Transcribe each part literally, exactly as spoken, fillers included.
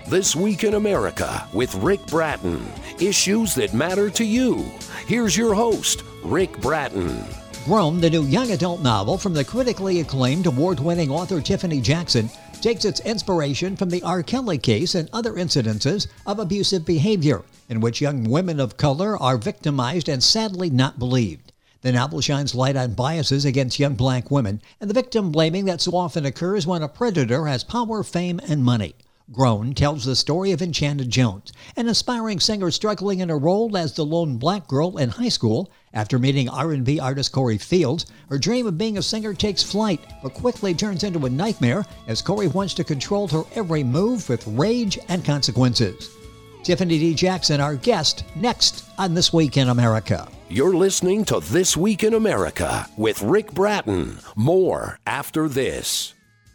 This Week in America with Rick Bratton. Issues that matter to you. Here's your host, Rick Bratton. Grown, the new young adult novel from the critically acclaimed award-winning author Tiffany Jackson, takes its inspiration from the R. Kelly case and other incidences of abusive behavior in which young women of color are victimized and sadly not believed. The novel shines light on biases against young black women and the victim blaming that so often occurs when a predator has power, fame, and money. Grown tells the story of Enchanted Jones, an aspiring singer struggling in a role as the lone black girl in high school. After meeting R and B artist Corey Fields, her dream of being a singer takes flight, but quickly turns into a nightmare as Corey wants to control her every move with rage and consequences. Tiffany D. Jackson, our guest, next on This Week in America. You're listening to This Week in America with Rick Bratton. More after this.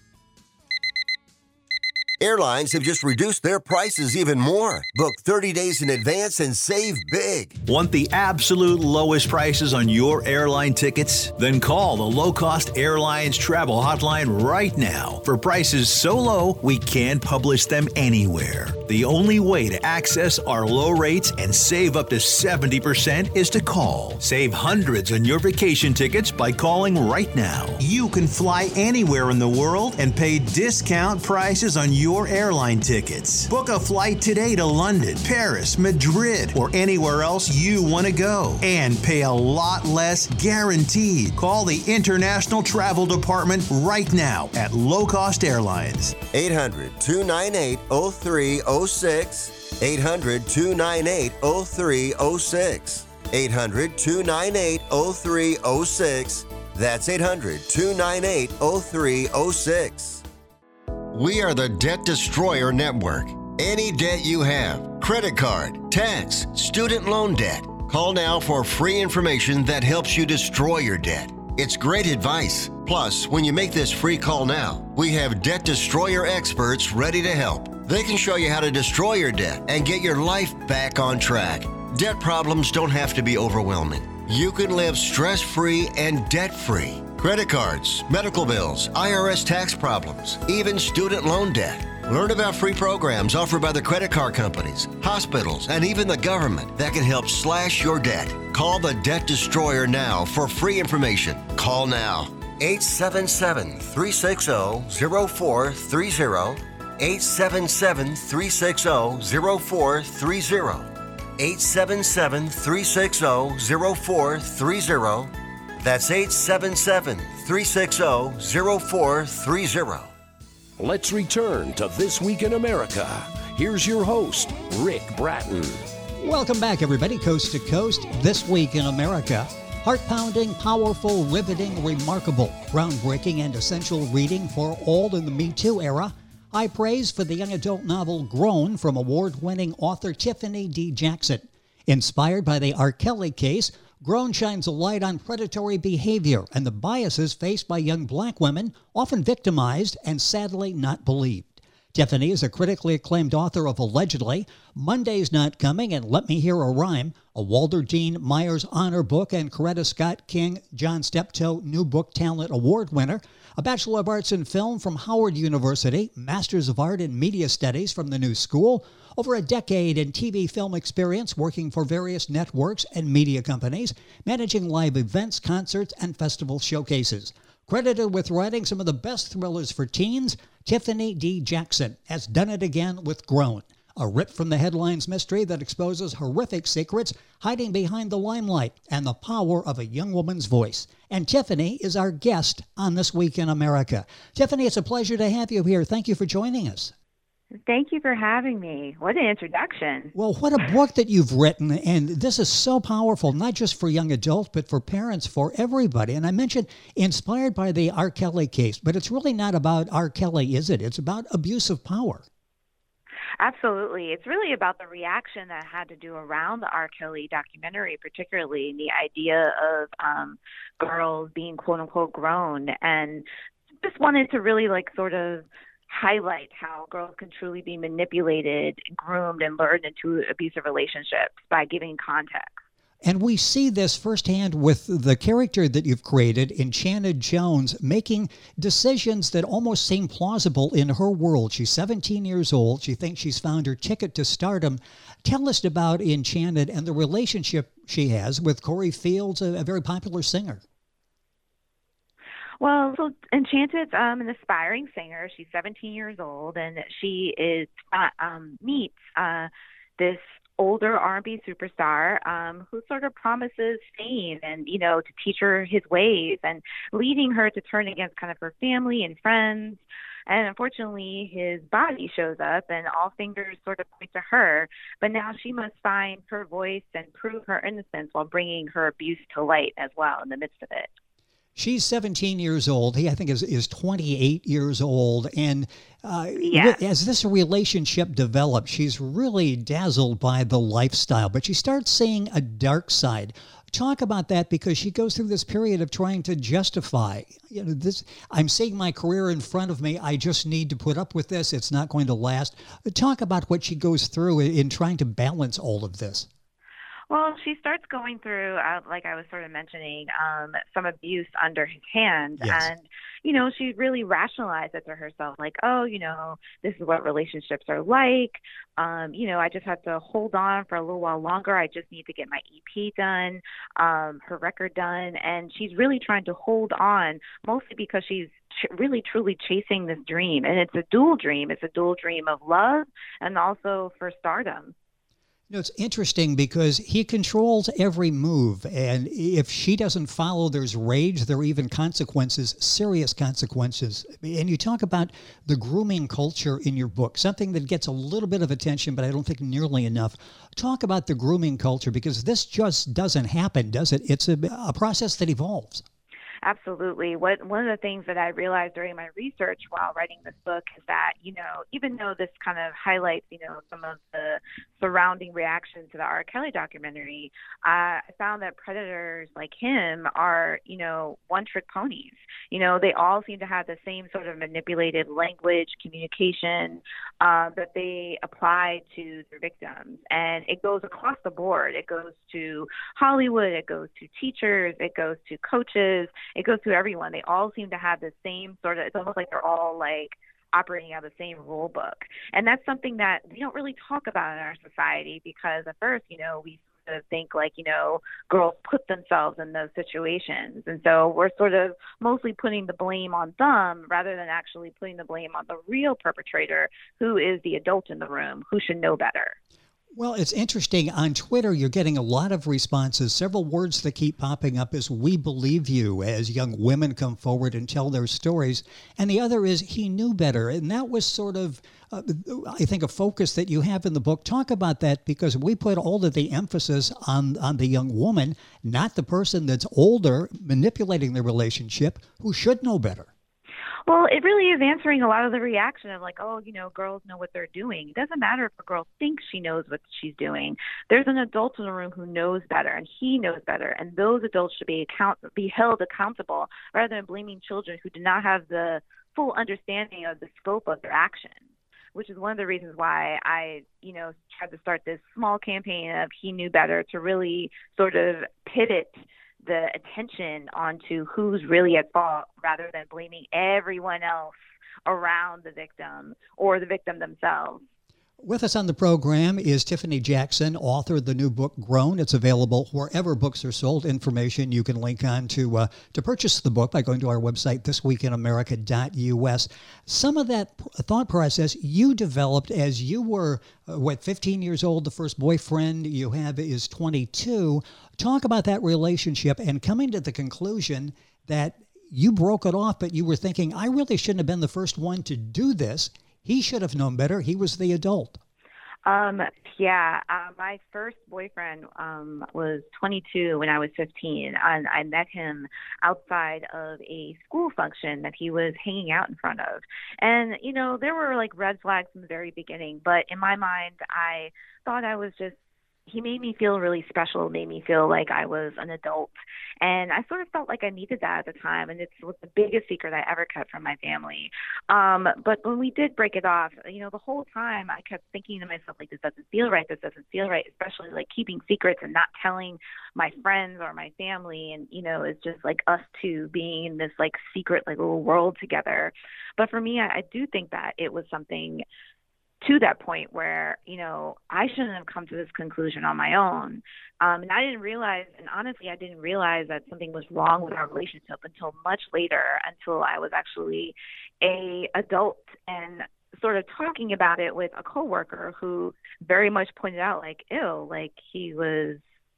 Airlines have just reduced their prices even more. Book thirty days in advance and save big. Want the absolute lowest prices on your airline tickets? Then call the Low Cost Airlines Travel Hotline right now for prices so low we can't publish them anywhere. The only way to access our low rates and save up to seventy percent is to call. Save hundreds on your vacation tickets by calling right now. You can fly anywhere in the world and pay discount prices on your Your airline tickets. Book a flight today to London, Paris, Madrid, or anywhere else you want to go and pay a lot less guaranteed. Call the International Travel Department right now at Low Cost Airlines. eight hundred, two nine eight, oh three oh six. eight hundred, two nine eight, oh three oh six. eight hundred, two nine eight, oh three oh six. That's eight hundred, two nine eight, oh three oh six. We are the Debt Destroyer Network. Any debt you have, credit card, tax, student loan debt, call now for free information that helps you destroy your debt. It's great advice. Plus, when you make this free call now, we have Debt Destroyer experts ready to help. They can show you how to destroy your debt and get your life back on track. Debt problems don't have to be overwhelming. You can live stress-free and debt-free. Credit cards, medical bills, I R S tax problems, even student loan debt. Learn about free programs offered by the credit card companies, hospitals, and even the government that can help slash your debt. Call the Debt Destroyer now for free information. Call now. eight seven seven, three six zero, zero four three zero. eight seven seven, three six zero, zero four three zero. eight seven seven, three six zero, zero four three zero. That's eight seven seven, three six zero, zero four three zero. Let's return to This Week in America. Here's your host, Rick Bratton. Welcome back, everybody, coast to coast. This Week in America. Heart-pounding, powerful, riveting, remarkable, groundbreaking, and essential reading for all in the Me Too era. High praise for the young adult novel Grown from award-winning author Tiffany D. Jackson. Inspired by the R. Kelly case, Grown shines a light on predatory behavior and the biases faced by young black women, often victimized and sadly not believed. Tiffany is a critically acclaimed author of Allegedly, Monday's Not Coming, and Let Me Hear a Rhyme, a Walter Dean Myers Honor Book and Coretta Scott King John Steptoe New Book Talent Award winner, a Bachelor of Arts in Film from Howard University, Masters of Art in Media Studies from the New School, over a decade in T V film experience working for various networks and media companies, managing live events, concerts, and festival showcases. Credited with writing some of the best thrillers for teens, Tiffany D. Jackson has done it again with Grown, a ripped-from-the-headlines mystery that exposes horrific secrets hiding behind the limelight and the power of a young woman's voice. And Tiffany is our guest on This Week in America. Tiffany, it's a pleasure to have you here. Thank you for joining us. Thank you for having me. What an introduction. Well, what a book that you've written, and this is so powerful, not just for young adults, but for parents, for everybody. And I mentioned inspired by the R. Kelly case, but it's really not about R. Kelly, is it? It's about abuse of power. Absolutely. It's really about the reaction that had to do around the R. Kelly documentary, particularly the idea of um, girls being quote-unquote grown, and just wanted to really like sort of highlight how girls can truly be manipulated, groomed, and lured into abusive relationships by giving context. And we see this firsthand with the character that you've created, Enchanted Jones, making decisions that almost seem plausible in her world. She's seventeen years old. She thinks she's found her ticket to stardom. Tell us about Enchanted and the relationship she has with Corey Fields, a, a very popular singer. Well, so Enchanted's um, an aspiring singer. She's seventeen years old, and she is uh, um, meets uh, this older R and B superstar um, who sort of promises fame and, you know, to teach her his ways and leading her to turn against kind of her family and friends. And unfortunately, his body shows up and all fingers sort of point to her. But now she must find her voice and prove her innocence while bringing her abuse to light as well in the midst of it. She's seventeen years old. He, I think, is, is twenty-eight years old. And uh, yeah. as this relationship develops, she's really dazzled by the lifestyle. But she starts seeing a dark side. Talk about that, because she goes through this period of trying to justify, you know, this. I'm seeing my career in front of me. I just need to put up with this. It's not going to last. Talk about what she goes through in trying to balance all of this. Well, she starts going through, uh, like I was sort of mentioning, um, some abuse under his hand. Yes. And, you know, she really rationalized it to herself, like, oh, you know, this is what relationships are like. Um, you know, I just have to hold on for a little while longer. I just need to get my E P done, um, her record done. And she's really trying to hold on, mostly because she's ch- really, truly chasing this dream. And it's a dual dream. It's a dual dream of love and also for stardom. You know, it's interesting because he controls every move, and if she doesn't follow, there's rage. There are even consequences, serious consequences. And you talk about the grooming culture in your book, something that gets a little bit of attention, but I don't think nearly enough. Talk about the grooming culture, because this just doesn't happen, does it? It's a, a process that evolves. Absolutely. What one of the things that I realized during my research while writing this book is that, you know, even though this kind of highlights, you know, some of the surrounding reactions to the R. Kelly documentary, uh, I found that predators like him are, you know, one-trick ponies. You know, they all seem to have the same sort of manipulated language, communication uh, that they apply to their victims. And it goes across the board. It goes to Hollywood. It goes to teachers. It goes to coaches. It goes to everyone. They all seem to have the same sort of, it's almost like they're all like operating out of the same rule book. And that's something that we don't really talk about in our society, because at first, you know, we sort of think like, you know, girls put themselves in those situations. And so we're sort of mostly putting the blame on them rather than actually putting the blame on the real perpetrator, who is the adult in the room, who should know better. Well, it's interesting. On Twitter, you're getting a lot of responses. Several words that keep popping up is "we believe you" as young women come forward and tell their stories. And the other is "he knew better." And that was sort of, uh, I think, a focus that you have in the book. Talk about that, because we put all of the emphasis on, on the young woman, not the person that's older, manipulating the relationship, who should know better. Well, it really is answering a lot of the reaction of like, oh, you know, girls know what they're doing. It doesn't matter if a girl thinks she knows what she's doing. There's an adult in the room who knows better, and he knows better. And those adults should be account be held accountable rather than blaming children who do not have the full understanding of the scope of their actions, which is one of the reasons why I, you know, tried to start this small campaign of He Knew Better, to really sort of pivot the attention onto who's really at fault rather than blaming everyone else around the victim or the victim themselves. With us on the program is Tiffany Jackson, author of the new book, Grown. It's available wherever books are sold. Information you can link on to uh, to purchase the book by going to our website, this week in america dot u s. Some of that thought process you developed as you were, uh, what, fifteen years old. The first boyfriend you have is twenty-two. Talk about that relationship and coming to the conclusion that you broke it off, but you were thinking, I really shouldn't have been the first one to do this. He should have known better. He was the adult. Um, yeah, uh, my first boyfriend um, was twenty-two when I was fifteen, and I met him outside of a school function that he was hanging out in front of. And, you know, there were like red flags from the very beginning, but in my mind, I thought I was just he made me feel really special, made me feel like I was an adult. And I sort of felt like I needed that at the time. And it was the biggest secret I ever kept from my family. Um, but when we did break it off, you know, the whole time I kept thinking to myself, like, this doesn't feel right. This doesn't feel right, especially like keeping secrets and not telling my friends or my family. And, you know, it's just like us two being in this like secret, like little world together. But for me, I, I do think that it was something to that point where, you know, I shouldn't have come to this conclusion on my own. Um, and I didn't realize, and honestly, I didn't realize that something was wrong with our relationship until much later, until I was actually a adult and sort of talking about it with a coworker who very much pointed out, like, ew, like he was,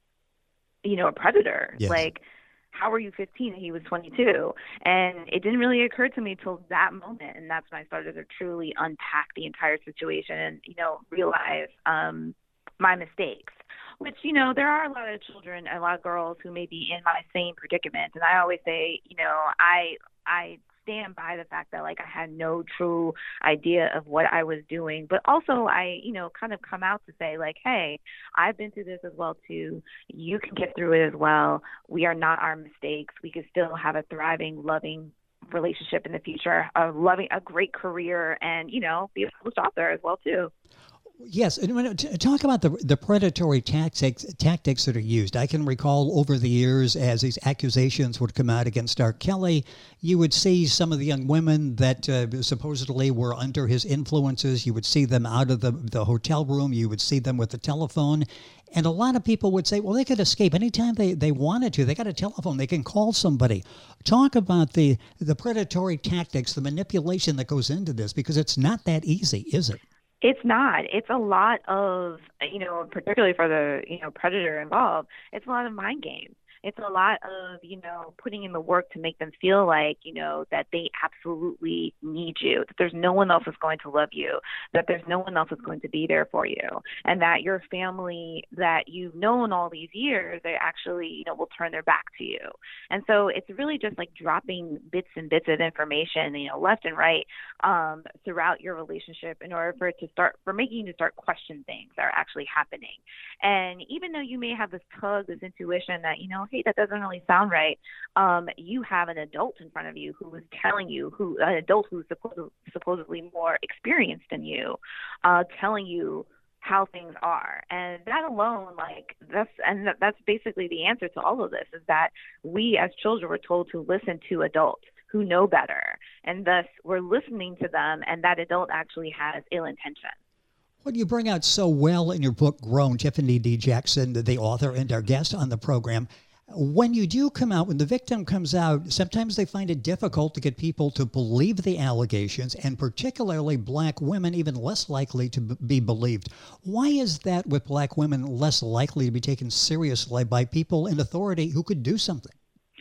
you know, a predator. Yes. Like, how were you fifteen and he was twenty-two? And it didn't really occur to me till that moment. And that's when I started to truly unpack the entire situation and, you know, realize um, my mistakes, which, you know, there are a lot of children, a lot of girls who may be in my same predicament. And I always say, you know, I, I, stand by the fact that like I had no true idea of what I was doing, but also I, you know, kind of come out to say like, hey, I've been through this as well too. You can get through it as well. We are not our mistakes. We can still have a thriving, loving relationship in the future, a loving, a great career, and, you know, be a published author as well too. Yes, and when, t- talk about the the predatory tactics tactics that are used. I can recall over the years as these accusations would come out against R. Kelly, you would see some of the young women that uh, supposedly were under his influences. You would see them out of the, the hotel room. You would see them with the telephone. And a lot of people would say, well, they could escape anytime they, they wanted to. They got a telephone. They can call somebody. Talk about the, the predatory tactics, the manipulation that goes into this, because it's not that easy, is it? It's not. It's a lot of, you know, particularly for the, you know, predator involved, it's a lot of mind games. It's a lot of, you know, putting in the work to make them feel like, you know, that they absolutely need you, that there's no one else that's going to love you, that there's no one else that's going to be there for you, and that your family that you've known all these years, they actually, you know, will turn their back to you. And so it's really just like dropping bits and bits of information, you know, left and right um, throughout your relationship in order for it to start, for making you to start question things that are actually happening. And even though you may have this tug, this intuition that, you know, hey, that doesn't really sound right, um, you have an adult in front of you who is telling you, who an adult who's supposed, supposedly more experienced than you, uh, telling you how things are. And that alone, like, that's, and that's basically the answer to all of this, is that we as children were told to listen to adults who know better, and thus we're listening to them, and that adult actually has ill intention. What you bring out so well in your book, Grown, Tiffany D. Jackson, the author and our guest on the program, when you do come out, when the victim comes out, sometimes they find it difficult to get people to believe the allegations, and particularly black women even less likely to b- be believed. Why is that with black women less likely to be taken seriously by people in authority who could do something?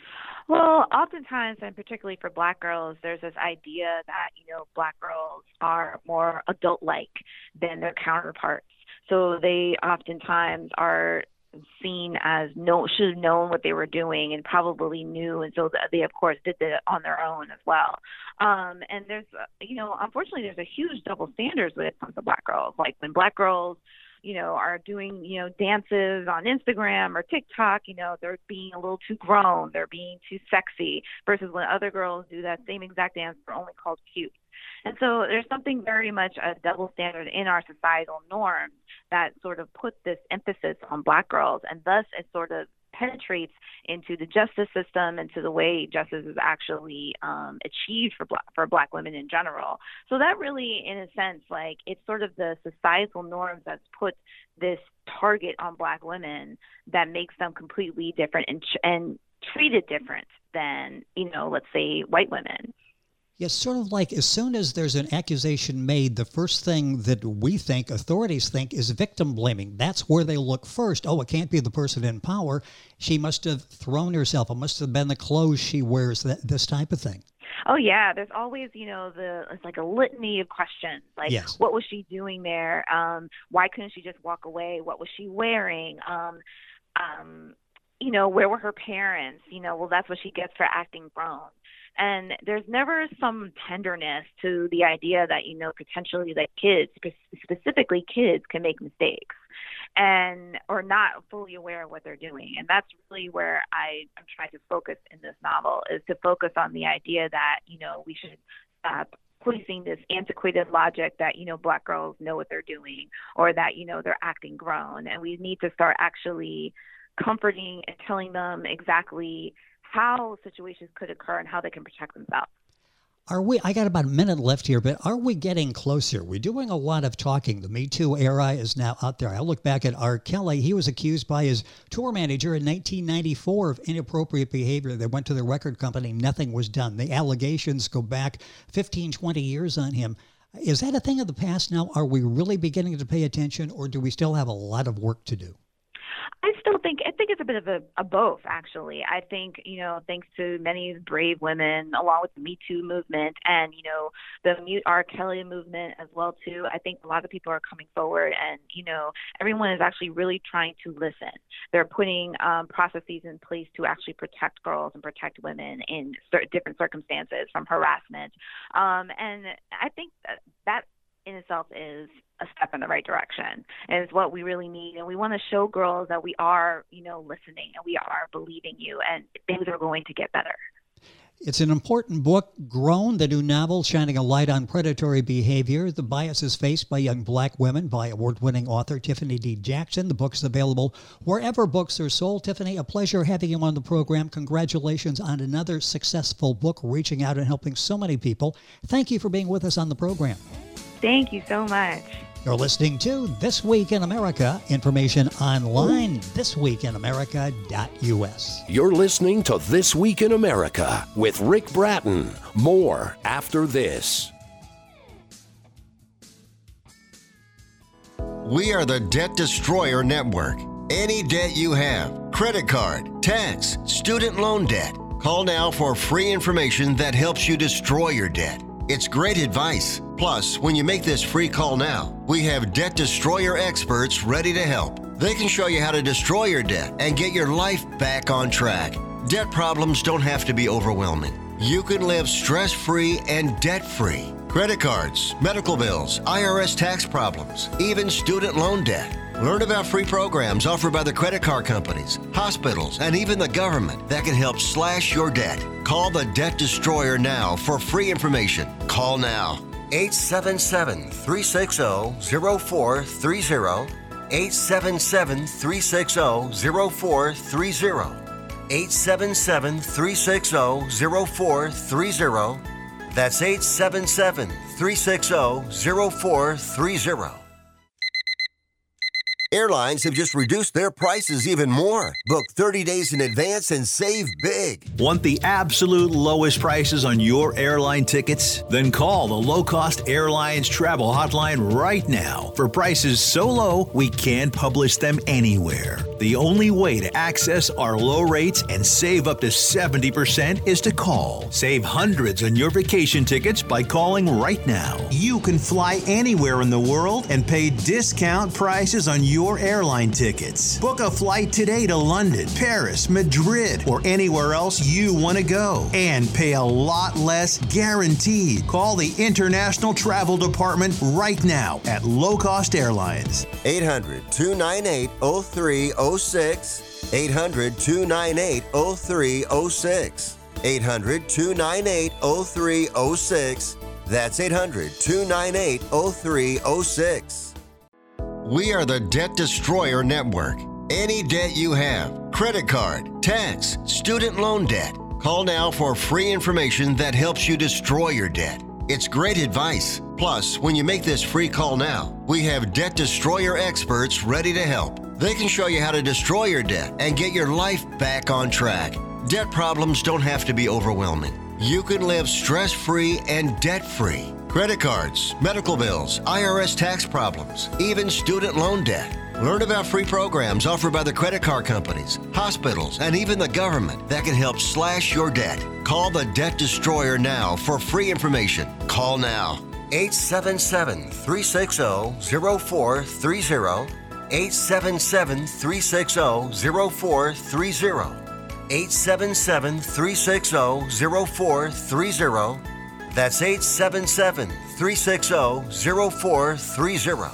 Well, oftentimes, and particularly for black girls, there's this idea that, you know, black girls are more adult-like than their counterparts. So they oftentimes are seen as no should have known what they were doing and probably knew, and so they of course did it on their own as well. Um, and there's, you know, unfortunately, there's a huge double standards when it comes to black girls. Like when black girls, you know, are doing, you know, dances on Instagram or TikTok, you know, they're being a little too grown, they're being too sexy, versus when other girls do that same exact dance, they're only called cute. And so there's something very much a double standard in our societal norms that sort of put this emphasis on black girls, and thus it sort of penetrates into the justice system and to the way justice is actually um, achieved for black, for black women in general. So that really, in a sense, like it's sort of the societal norms that's put this target on black women that makes them completely different and, and treated different than, you know, let's say white women. Yes, sort of like as soon as there's an accusation made, the first thing that we think, authorities think, is victim blaming. That's where they look first. Oh, it can't be the person in power. She must have thrown herself. It must have been the clothes she wears, that, this type of thing. Oh, yeah. There's always, you know, the it's like a litany of questions. Like, yes. What was she doing there? Um, why couldn't she just walk away? What was she wearing? Um, um, you know, where were her parents? You know, well, that's what she gets for acting grown. And there's never some tenderness to the idea that, you know, potentially that kids, specifically kids, can make mistakes. and or not fully aware of what they're doing. And that's really where I, I'm trying to focus in this novel, is to focus on the idea that, you know, we should stop policing this antiquated logic that, you know, Black girls know what they're doing, or that, you know, they're acting grown. And we need to start actually comforting and telling them exactly how situations could occur and how they can protect themselves. Are we, I got about a minute left here, but are we getting closer? We're doing a lot of talking. The Me Too era is now out there. I look back at R. Kelly. He was accused by his tour manager in nineteen ninety-four of inappropriate behavior. They went to the record company. Nothing was done. The allegations go back fifteen, twenty years on him. Is that a thing of the past now? Are we really beginning to pay attention, or do we still have a lot of work to do? I still think I think it's a bit of a, a both, actually. I think, you know, thanks to many brave women, along with the Me Too movement and, you know, the Mute R. Kelly movement as well, too, I think a lot of people are coming forward and, you know, everyone is actually really trying to listen. They're putting um, processes in place to actually protect girls and protect women in certain different circumstances from harassment. Um, and I think that that in itself is a step in the right direction, and it's what we really need. And we want to show girls that we are, you know, listening and we are believing you, and things are going to get better. It's an important book, Grown, the new novel shining a light on predatory behavior, the biases faced by young Black women, by award-winning author Tiffany D. Jackson. The book's available wherever books are sold. Tiffany, a pleasure having you on the program. Congratulations on another successful book, reaching out and helping so many people. Thank you for being with us on the program. Thank you so much. You're listening to This Week in America. Information online, this week in america dot u s. You're listening to This Week in America with Rick Bratton. More after this. We are the Debt Destroyer Network. Any debt you have, credit card, tax, student loan debt, call now for free information that helps you destroy your debt. It's great advice. Plus, when you make this free call now, we have Debt Destroyer experts ready to help. They can show you how to destroy your debt and get your life back on track. Debt problems don't have to be overwhelming. You can live stress-free and debt-free. Credit cards, medical bills, I R S tax problems, even student loan debt. Learn about free programs offered by the credit card companies, hospitals, and even the government that can help slash your debt. Call the Debt Destroyer now for free information. Call now. eight seven seven, three six zero, zero four three zero. eight seven seven, three six zero, zero four three zero. eight seven seven, three six zero, zero four three zero. That's eight seven seven, three six zero, zero four three zero. Airlines have just reduced their prices even more. Book thirty days in advance and save big. Want the absolute lowest prices on your airline tickets? Then call the Low Cost Airlines Travel Hotline right now for prices so low we can't publish them anywhere. The only way to access our low rates and save up to seventy percent is to call. Save hundreds on your vacation tickets by calling right now. You can fly anywhere in the world and pay discount prices on your Your airline tickets. Book a flight today to London, Paris, Madrid, or anywhere else you want to go and pay a lot less guaranteed. Call the International Travel Department right now at Low Cost Airlines. eight hundred, two nine eight, zero three zero six. eight hundred, two nine eight, zero three zero six. eight hundred, two nine eight, zero three zero six. That's eight hundred, two nine eight, zero three zero six. We are the Debt Destroyer Network. Any debt you have, credit card, tax, student loan debt, call now for free information that helps you destroy your debt. It's great advice. Plus, when you make this free call now, we have Debt Destroyer experts ready to help. They can show you how to destroy your debt and get your life back on track. Debt problems don't have to be overwhelming. You can live stress-free and debt-free. Credit cards, medical bills, I R S tax problems, even student loan debt. Learn about free programs offered by the credit card companies, hospitals, and even the government that can help slash your debt. Call the Debt Destroyer now for free information. Call now. eight seven seven, three six zero, zero four three zero. eight seven seven, three six zero, zero four three zero. eight seven seven, three six zero, zero four three zero. That's eight seven seven, three six zero, zero four three zero.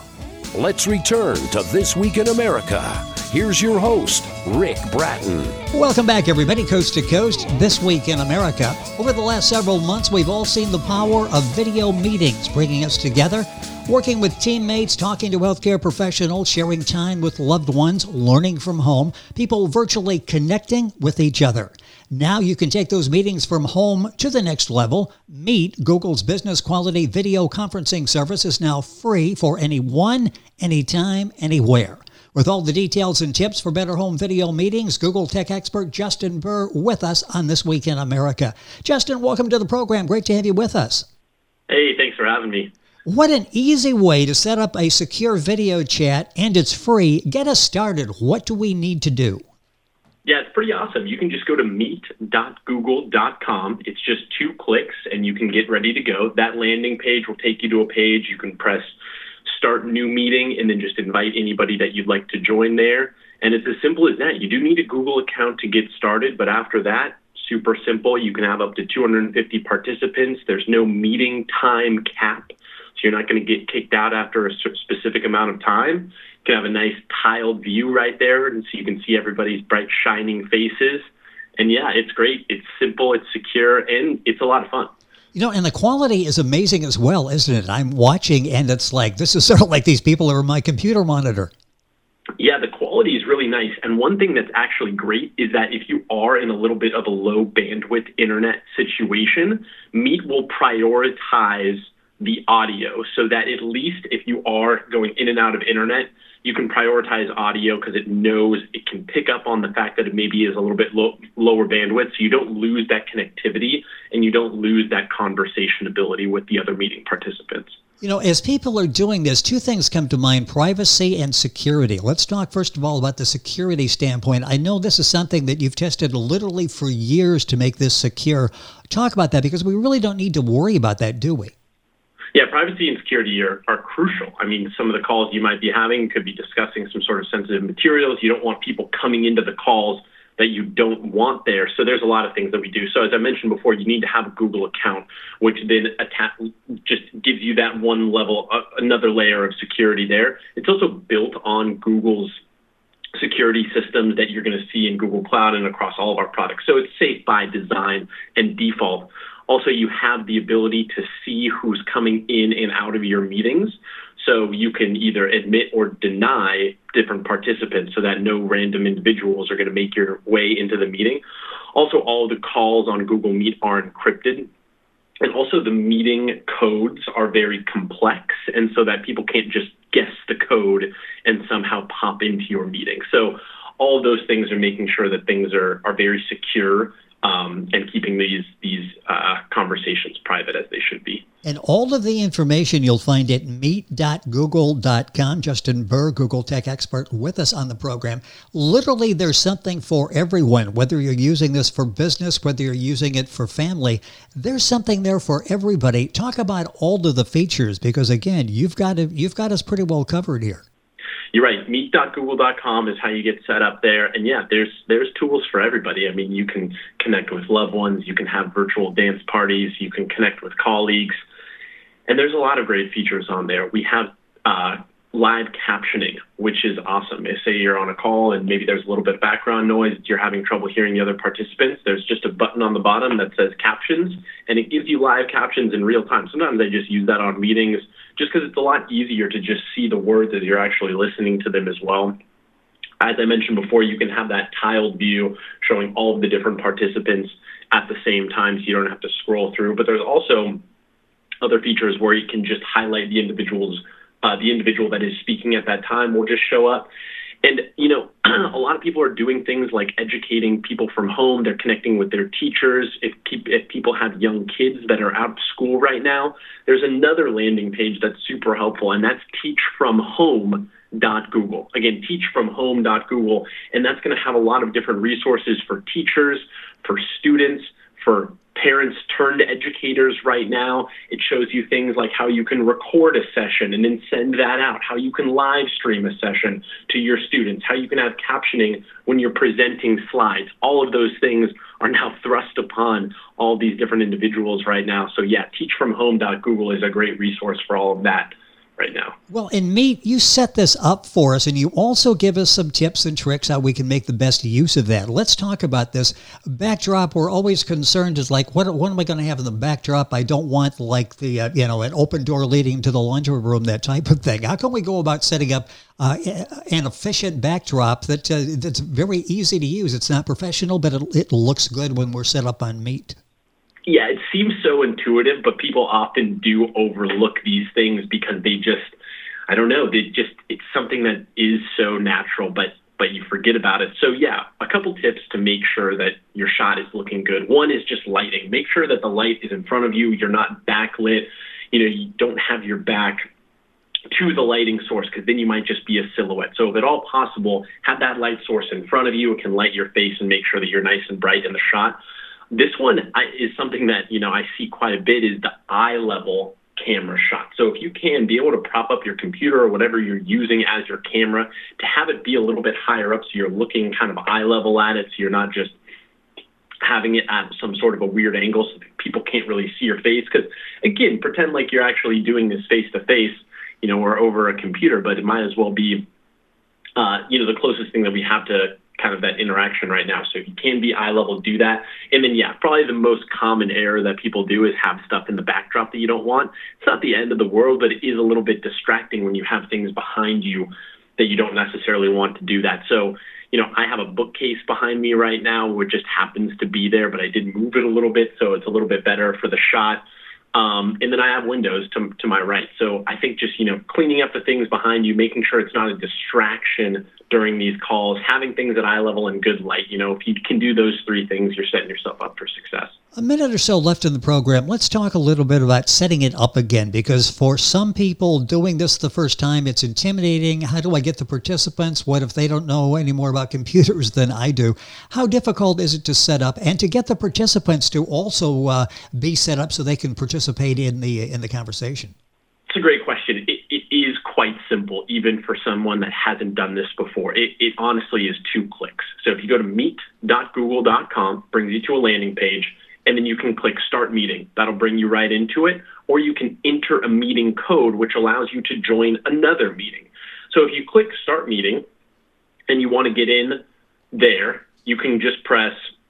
Let's return to This Week in America. Here's your host, Rick Bratton. Welcome back, everybody, Coast to Coast, This Week in America. Over the last several months, we've all seen the power of video meetings bringing us together, working with teammates, talking to healthcare professionals, sharing time with loved ones, learning from home, people virtually connecting with each other. Now you can take those meetings from home to the next level. Meet, Google's business quality video conferencing service, is now free for anyone, anytime, anywhere. With all the details and tips for better home video meetings, Google tech expert Justin Burr with us on This Week in America. Justin, welcome to the program. Great to have you with us. Hey, thanks for having me. What an easy way to set up a secure video chat, and it's free. Get us started. What do we need to do? Yeah, it's pretty awesome. You can just go to meet dot google dot com. It's just two clicks, and you can get ready to go. That landing page will take you to a page. You can press Start New Meeting, and then just invite anybody that you'd like to join there. And it's as simple as that. You do need a Google account to get started, but after that, super simple. You can have up to two hundred fifty participants. There's no meeting time cap, so you're not going to get kicked out after a specific amount of time. You can have a nice tiled view right there, and so you can see everybody's bright, shining faces. And yeah, it's great. It's simple, it's secure, and it's a lot of fun. You know, and the quality is amazing as well, isn't it? I'm watching, and it's like, this is sort of like these people are on my computer monitor. Yeah, the quality is really nice. And one thing that's actually great is that if you are in a little bit of a low bandwidth internet situation, Meet will prioritize the audio so that at least if you are going in and out of internet, you can prioritize audio because it knows it can pick up on the fact that it maybe is a little bit low, lower bandwidth, so you don't lose that connectivity and you don't lose that conversation ability with the other meeting participants. You know, as people are doing this, two things come to mind, privacy and security. Let's talk first of all about the security standpoint. I know this is something that you've tested literally for years to make this secure. Talk about that, because we really don't need to worry about that, do we? Yeah, privacy and security are, are crucial. I mean, some of the calls you might be having could be discussing some sort of sensitive materials. You don't want people coming into the calls that you don't want there. So there's a lot of things that we do. So as I mentioned before, you need to have a Google account, which then atta- just gives you that one level, uh, another layer of security there. It's also built on Google's security systems that you're going to see in Google Cloud and across all of our products. So it's safe by design and default. Also, you have the ability to see who's coming in and out of your meetings. So you can either admit or deny different participants so that no random individuals are going to make your way into the meeting. Also, all the calls on Google Meet are encrypted. And also the meeting codes are very complex, and so that people can't just guess the code and somehow pop into your meeting. So all of those things are making sure that things are, are very secure um, and keeping these, these uh, conversations private as they should be. And all of the information you'll find at meet dot google dot com. Justin Burr, Google tech expert, with us on the program. Literally, there's something for everyone, whether you're using this for business, whether you're using it for family. There's something there for everybody. Talk about all of the features, because, again, you've got, to, you've got us pretty well covered here. You're right. meet dot google dot com is how you get set up there. And yeah, there's there's tools for everybody. I mean, you can connect with loved ones. You can have virtual dance parties. You can connect with colleagues. And there's a lot of great features on there. We have uh, live captioning, which is awesome. If, say you're on a call and maybe there's a little bit of background noise, you're having trouble hearing the other participants, there's just a button on the bottom that says captions, and it gives you live captions in real time. Sometimes I just use that on meetings just because it's a lot easier to just see the words as you're actually listening to them as well. As I mentioned before, you can have that tiled view showing all of the different participants at the same time, so you don't have to scroll through. But there's also other features where you can just highlight the individual's Uh, the individual that is speaking at that time will just show up. And, you know, a lot of people are doing things like educating people from home. They're connecting with their teachers. If, if people have young kids that are out of school right now, there's another landing page that's super helpful, and that's teach from home dot google. Again, teach from home dot google. And that's going to have a lot of different resources for teachers, for students, for parents turned educators right now. It shows you things like how you can record a session and then send that out, how you can live stream a session to your students, how you can have captioning when you're presenting slides. All of those things are now thrust upon all these different individuals right now. So yeah, teach from home dot google is a great resource for all of that. right now. Well, in Meet, you set this up for us, and you also give us some tips and tricks how we can make the best use of that. Let's talk about this. Backdrop, we're always concerned is like, what, what am I going to have in the backdrop? I don't want like the, uh, you know, an open door leading to the laundry room, that type of thing. How can we go about setting up uh, an efficient backdrop that uh, that's very easy to use? It's not professional, but it, it looks good when we're set up on Meet. Yeah, it seems so intuitive, but people often do overlook these things because they just, I don't know, they just, it's something that is so natural, but but you forget about it. So yeah, a couple tips to make sure that your shot is looking good. One is just lighting. Make sure that the light is in front of you. You're not backlit. You know, you don't have your back to the lighting source, because then you might just be a silhouette. So if at all possible, have that light source in front of you. It can light your face and make sure that you're nice and bright in the shot. This one is something that, you know, I see quite a bit, is the eye level camera shot. So if you can be able to prop up your computer or whatever you're using as your camera, to have it be a little bit higher up so you're looking kind of eye level at it, so you're not just having it at some sort of a weird angle so that people can't really see your face. Because again, pretend like you're actually doing this face to face, you know, or over a computer, but it might as well be, uh, you know, the closest thing that we have to kind of that interaction right now. So if you can be eye level, do that. And then, yeah, probably the most common error that people do is have stuff in the backdrop that you don't want. It's not the end of the world, but it is a little bit distracting when you have things behind you that you don't necessarily want to do that. So, you know, I have a bookcase behind me right now, which just happens to be there, but I did move it a little bit, so it's a little bit better for the shot. Um, and then I have windows to, to my right. So I think just, you know, cleaning up the things behind you, making sure it's not a distraction during these calls, having things at eye level and good light. You know, if you can do those three things, you're setting yourself up for success. A minute or so left in the program. Let's talk a little bit about setting it up again, because for some people doing this the first time, it's intimidating. How do I get the participants? What if they don't know any more about computers than I do? How difficult is it to set up and to get the participants to also uh, be set up so they can participate in the in the conversation? It's a great question. It, it is quite simple, even for someone that hasn't done this before. It, it honestly is two clicks. So if you go to meet dot google dot com, brings you to a landing page, and then you can click Start Meeting. That'll bring you right into it. Or you can enter a meeting code, which allows you to join another meeting. So if you click Start Meeting and you want to get in there, you can just press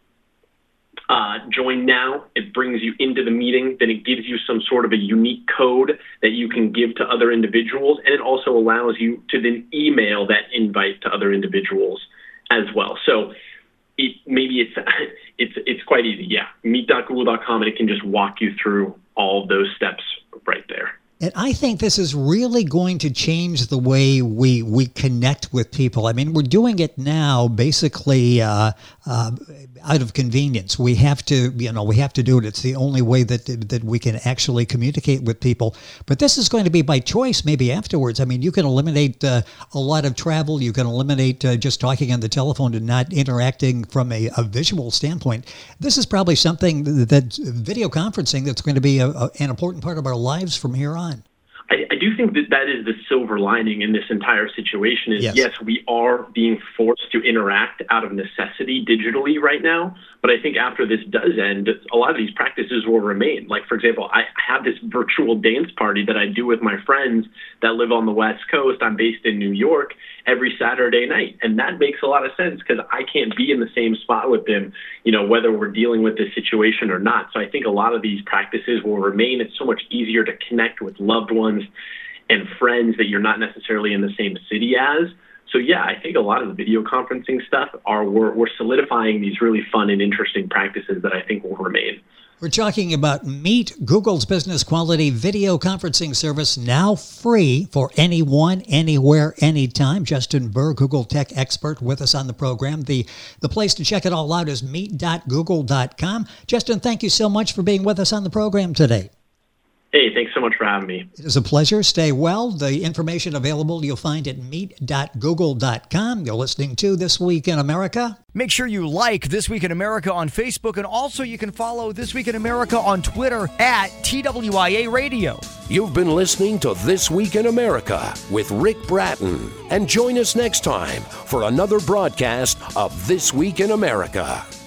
uh, Join Now. It brings you into the meeting. Then it gives you some sort of a unique code that you can give to other individuals. And it also allows you to then email that invite to other individuals as well. So It, maybe it's it's it's quite easy, yeah. meet dot google dot com, and it can just walk you through all of those steps right there. And I think this is really going to change the way we we connect with people. I mean, we're doing it now basically uh, uh, out of convenience. We have to, you know, we have to do it. It's the only way that that we can actually communicate with people. But this is going to be by choice maybe afterwards. I mean, you can eliminate uh, a lot of travel. You can eliminate uh, just talking on the telephone and not interacting from a, a visual standpoint. This is probably something that, that video conferencing that's going to be a, a, an important part of our lives from here on. I, I do think that that is the silver lining in this entire situation is, yes. yes, we are being forced to interact out of necessity digitally right now. But I think after this does end, a lot of these practices will remain. Like, for example, I have this virtual dance party that I do with my friends that live on the West Coast. I'm based in New York every Saturday night. And that makes a lot of sense because I can't be in the same spot with them, you know, whether we're dealing with this situation or not. So I think a lot of these practices will remain. It's so much easier to connect with loved ones and friends that you're not necessarily in the same city as. So yeah, I think a lot of the video conferencing stuff are we're, we're solidifying these really fun and interesting practices that I think will remain. We're talking about Meet, Google's business quality video conferencing service, now free for anyone, anywhere, anytime. Justin Burr, Google Tech expert, with us on the program. The the place to check it all out is meet dot google dot com. Justin, thank you so much for being with us on the program today. Hey, thanks so much for having me. It is a pleasure. Stay well. The information available you'll find at meet dot google dot com. You're listening to This Week in America. Make sure you like This Week in America on Facebook, and also you can follow This Week in America on Twitter at T W I A Radio. You've been listening to This Week in America with Rick Bratton. And join us next time for another broadcast of This Week in America.